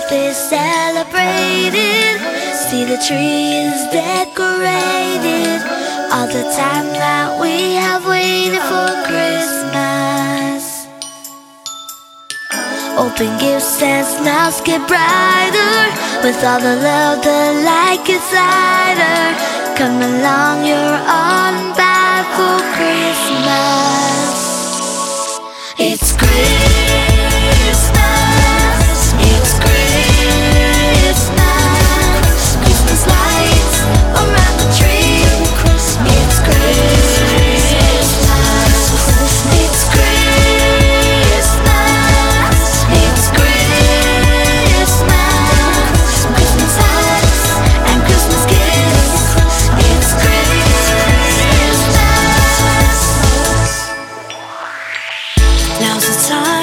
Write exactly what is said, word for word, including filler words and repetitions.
be celebrated. See the trees decorated. All the time that we have waited for Christmas. Open gifts and smiles get brighter. With all the love, the light gets lighter. Come along, you're on by for Christmas. It's Christmas. It's Christmas. Christmas lights around the tree. It's Christmas. It's Christmas. It's Christmas. Christmas lights and Christmas gifts. It's Christmas. Now's the time.